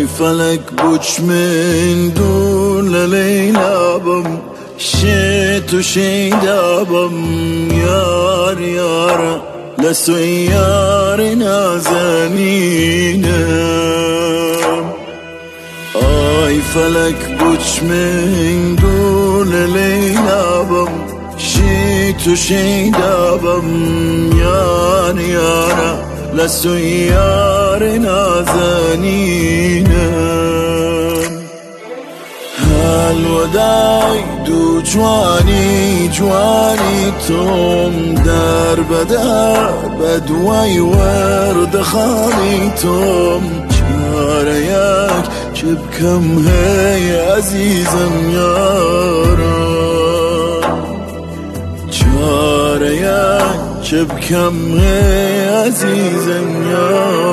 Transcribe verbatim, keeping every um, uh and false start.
ای فلک بوچ من دور للیلا بم شیت و شیدا بم یار یار لسو یار نازنینم ای فلک بوچ من دور للیلا بم شیت و شیدا بم یار یار لسو یار نازنینم الوداع دو جوانی جوانی توم در بدر بدوی ورد خالی توم چاره یک چه بکم هی عزیزم یارم چاره یک چه بکم هی عزیزم یارم